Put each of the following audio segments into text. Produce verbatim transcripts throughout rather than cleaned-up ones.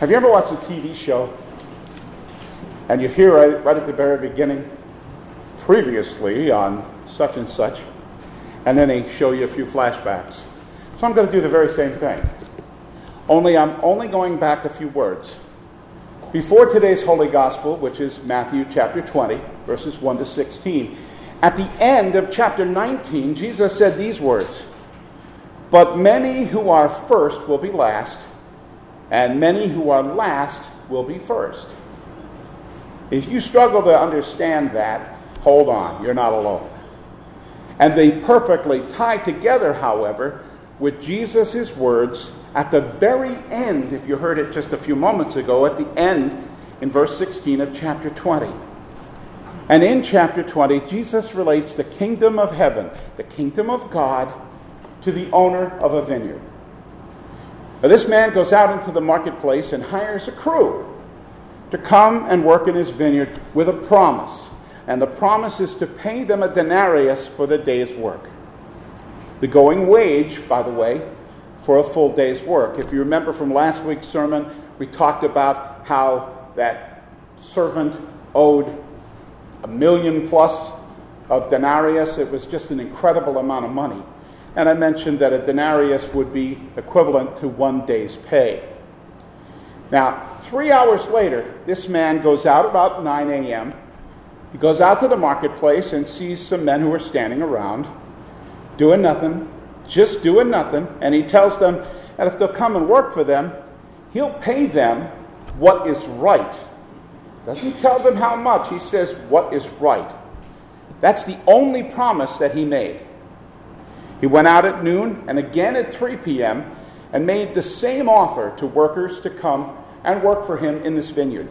Have you ever watched a T V show and you hear right, right at the very beginning, previously on such and such, and then they show you a few flashbacks? So I'm going to do the very same thing. Only I'm only going back a few words. Before today's Holy Gospel, which is Matthew chapter twenty, verses one to sixteen, at the end of chapter nineteen, Jesus said these words, "But many who are first will be last, and many who are last will be first." If you struggle to understand that, hold on, you're not alone. And they perfectly tie together, however, with Jesus' words at the very end, if you heard it just a few moments ago, at the end in verse sixteen of chapter twenty. And in chapter twenty, Jesus relates the kingdom of heaven, the kingdom of God, to the owner of a vineyard. Now, this man goes out into the marketplace and hires a crew to come and work in his vineyard with a promise. And the promise is to pay them a denarius for the day's work. The going wage, by the way, for a full day's work. If you remember from last week's sermon, we talked about how that servant owed a million plus of denarius. It was just an incredible amount of money. And I mentioned that a denarius would be equivalent to one day's pay. Now, three hours later, this man goes out about nine a.m. He goes out to the marketplace and sees some men who are standing around, doing nothing, just doing nothing, and he tells them that if they'll come and work for them, he'll pay them what is right. Doesn't tell them how much, he says what is right. That's the only promise that he made. He went out at noon and again at three p.m. and made the same offer to workers to come and work for him in this vineyard.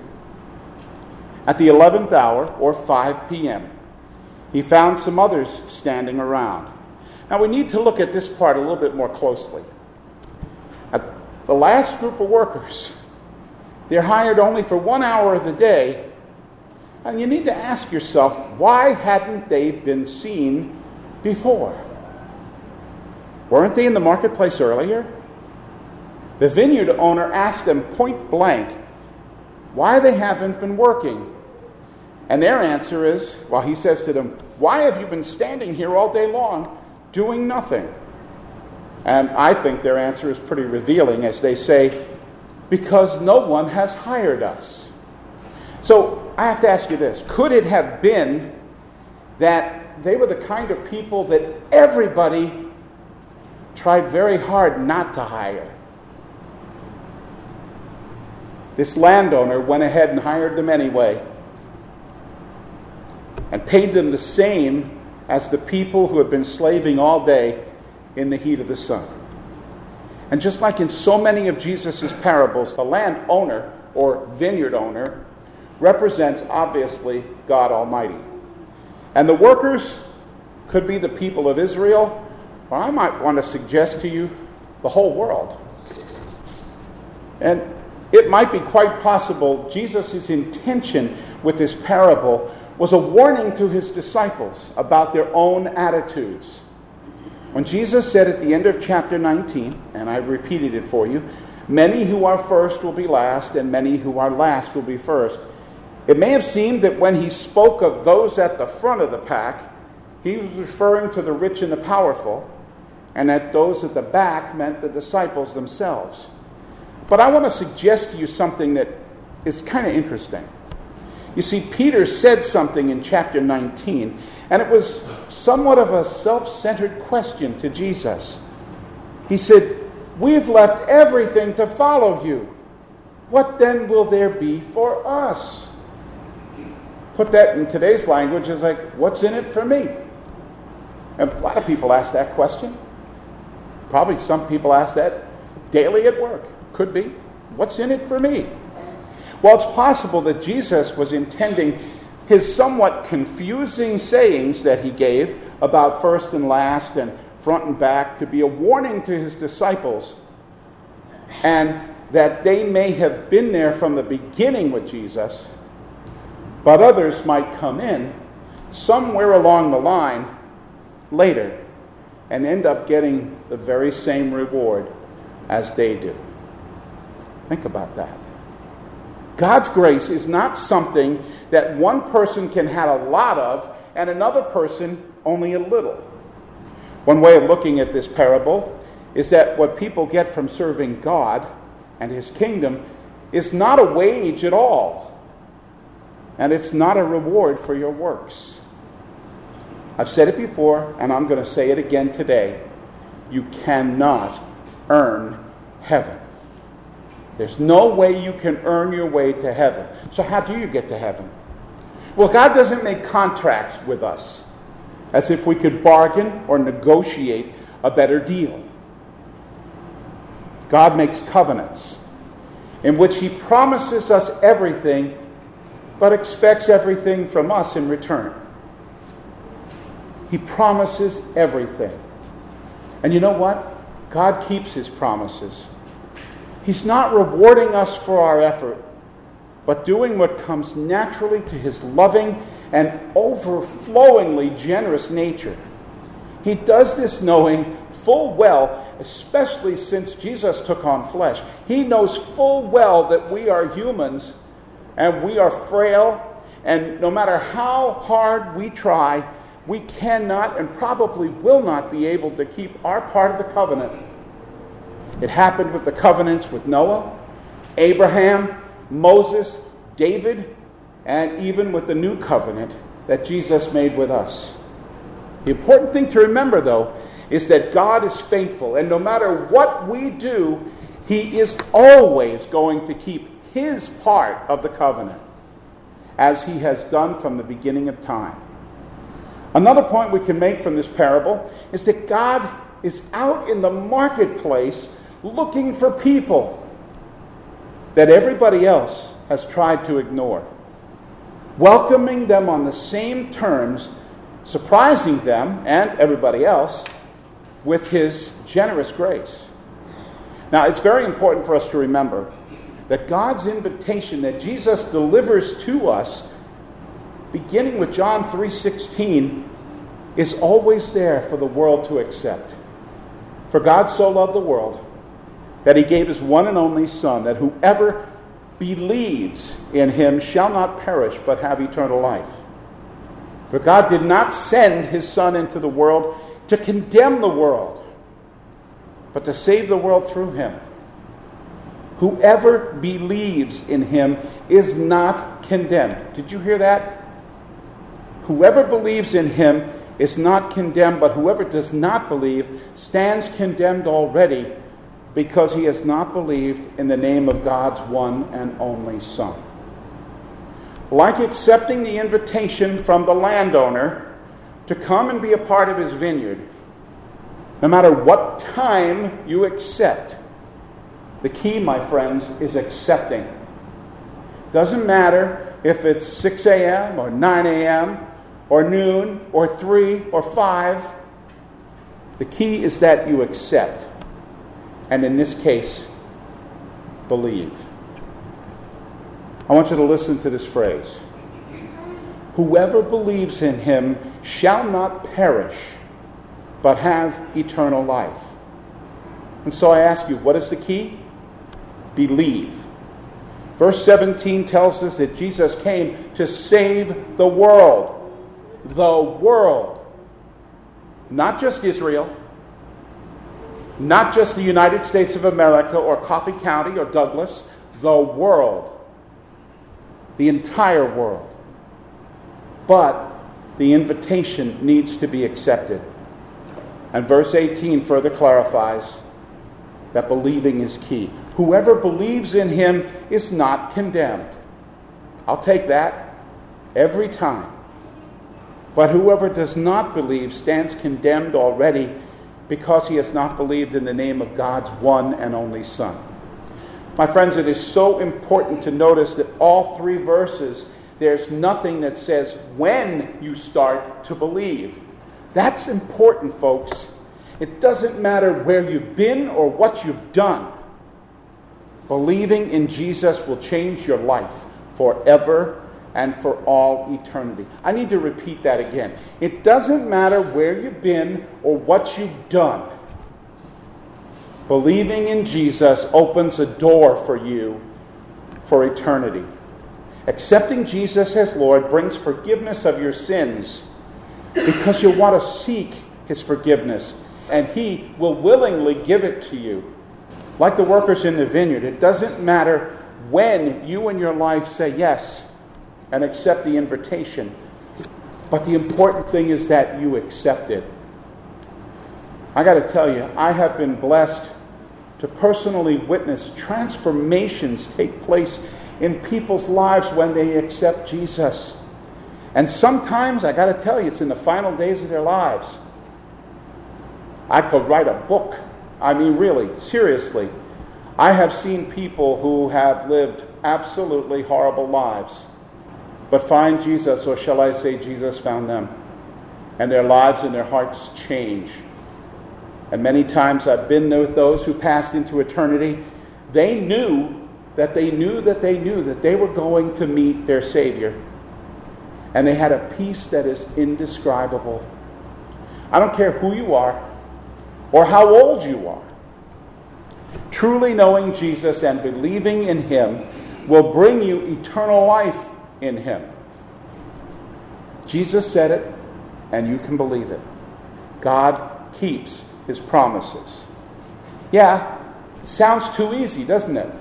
At the eleventh hour, or five p.m., he found some others standing around. Now we need to look at this part a little bit more closely. At the last group of workers, they're hired only for one hour of the day, and you need to ask yourself, why hadn't they been seen before? Weren't they in the marketplace earlier? The vineyard owner asked them point blank why they haven't been working. And their answer is, well, he says to them, "Why have you been standing here all day long doing nothing?" And I think their answer is pretty revealing as they say, "Because no one has hired us." So I have to ask you this. Could it have been that they were the kind of people that everybody tried very hard not to hire? This landowner went ahead and hired them anyway and paid them the same as the people who had been slaving all day in the heat of the sun. And just like in so many of Jesus' parables, the landowner or vineyard owner represents, obviously, God Almighty. And the workers could be the people of Israel, or I might want to suggest to you, the whole world. And it might be quite possible Jesus' intention with this parable was a warning to his disciples about their own attitudes. When Jesus said at the end of chapter nineteen, and I repeated it for you, "Many who are first will be last, and many who are last will be first," it may have seemed that when he spoke of those at the front of the pack, he was referring to the rich and the powerful, and that those at the back meant the disciples themselves. But I want to suggest to you something that is kind of interesting. You see, Peter said something in chapter nineteen, and it was somewhat of a self-centered question to Jesus. He said, "We've left everything to follow you. What then will there be for us?" Put that in today's language as like, what's in it for me? And a lot of people ask that question. Probably some people ask that daily at work. Could be. What's in it for me? Well, it's possible that Jesus was intending his somewhat confusing sayings that he gave about first and last and front and back to be a warning to his disciples, and that they may have been there from the beginning with Jesus, but others might come in somewhere along the line later and end up getting the very same reward as they do. Think about that. God's grace is not something that one person can have a lot of and another person only a little. One way of looking at this parable is that what people get from serving God and his kingdom is not a wage at all, and it's not a reward for your works. I've said it before, and I'm going to say it again today. You cannot earn heaven. There's no way you can earn your way to heaven. So how do you get to heaven? Well, God doesn't make contracts with us as if we could bargain or negotiate a better deal. God makes covenants in which he promises us everything, but expects everything from us in return. He promises everything. And you know what? God keeps his promises. He's not rewarding us for our effort, but doing what comes naturally to his loving and overflowingly generous nature. He does this knowing full well, especially since Jesus took on flesh. He knows full well that we are humans and we are frail, and no matter how hard we try, we cannot and probably will not be able to keep our part of the covenant. It happened with the covenants with Noah, Abraham, Moses, David, and even with the new covenant that Jesus made with us. The important thing to remember, though, is that God is faithful, and no matter what we do, he is always going to keep his part of the covenant, as he has done from the beginning of time. Another point we can make from this parable is that God is out in the marketplace looking for people that everybody else has tried to ignore, welcoming them on the same terms, surprising them and everybody else with his generous grace. Now, it's very important for us to remember that God's invitation that Jesus delivers to us, beginning with John three sixteen, is always there for the world to accept. For God so loved the world that he gave his one and only Son, that whoever believes in him shall not perish but have eternal life. For God did not send his Son into the world to condemn the world, but to save the world through him. Whoever believes in him is not condemned. Did you hear that? Whoever believes in him is not condemned, but whoever does not believe stands condemned already, because he has not believed in the name of God's one and only Son. Like accepting the invitation from the landowner to come and be a part of his vineyard, no matter what time you accept, the key, my friends, is accepting. Doesn't matter if it's six a.m. or nine a.m. or noon or three or five. The key is that you accept. And in this case, believe. I want you to listen to this phrase. Whoever believes in him shall not perish, but have eternal life. And so I ask you, what is the key? Believe. Verse seventeen tells us that Jesus came to save the world. The world. Not just Israel. Not just the United States of America or Coffee County or Douglas. The world. The entire world. But the invitation needs to be accepted. And verse eighteen further clarifies that believing is key. Whoever believes in him is not condemned. I'll take that every time. But whoever does not believe stands condemned already, because he has not believed in the name of God's one and only Son. My friends, it is so important to notice that all three verses, there's nothing that says when you start to believe. That's important, folks. It doesn't matter where you've been or what you've done. Believing in Jesus will change your life forever and for all eternity. I need to repeat that again. It doesn't matter where you've been or what you've done. Believing in Jesus opens a door for you for eternity. Accepting Jesus as Lord brings forgiveness of your sins because you'll want to seek his forgiveness, and he will willingly give it to you. Like the workers in the vineyard, it doesn't matter when you in your life say yes and accept the invitation, but the important thing is that you accept it. I got to tell you, I have been blessed to personally witness transformations take place in people's lives when they accept Jesus. And sometimes, I got to tell you, it's in the final days of their lives. I could write a book. I mean, really, seriously. I have seen people who have lived absolutely horrible lives, but find Jesus, or shall I say Jesus found them, and their lives and their hearts change. And many times I've been with those who passed into eternity. They knew that they knew that they knew that they were going to meet their Savior. And they had a peace that is indescribable. I don't care who you are or how old you are. Truly knowing Jesus and believing in him will bring you eternal life in him. Jesus said it, and you can believe it. God keeps his promises. Yeah, it sounds too easy, doesn't it?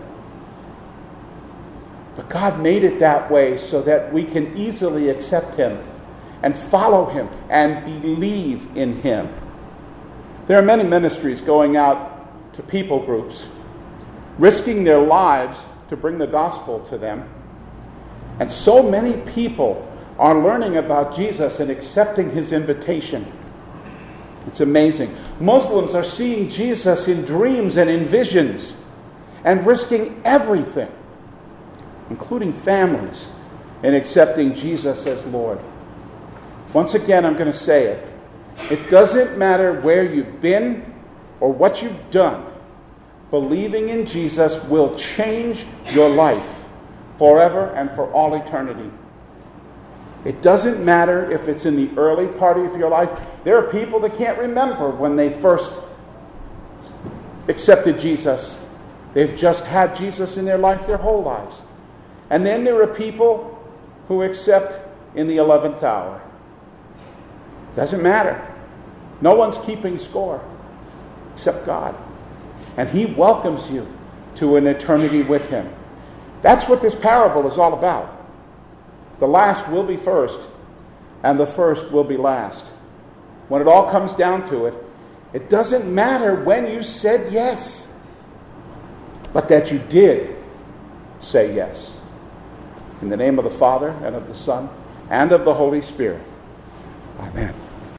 But God made it that way so that we can easily accept him and follow him and believe in him. There are many ministries going out to people groups, risking their lives to bring the gospel to them. And so many people are learning about Jesus and accepting his invitation. It's amazing. Muslims are seeing Jesus in dreams and in visions and risking everything, including families, in accepting Jesus as Lord. Once again, I'm going to say it. It doesn't matter where you've been or what you've done. Believing in Jesus will change your life forever and for all eternity. It doesn't matter if it's in the early part of your life. There are people that can't remember when they first accepted Jesus. They've just had Jesus in their life their whole lives. And then there are people who accept in the eleventh hour. Doesn't matter. No one's keeping score except God. And he welcomes you to an eternity with him. That's what this parable is all about. The last will be first, and the first will be last. When it all comes down to it, it doesn't matter when you said yes, but that you did say yes. In the name of the Father, and of the Son, and of the Holy Spirit. Amen.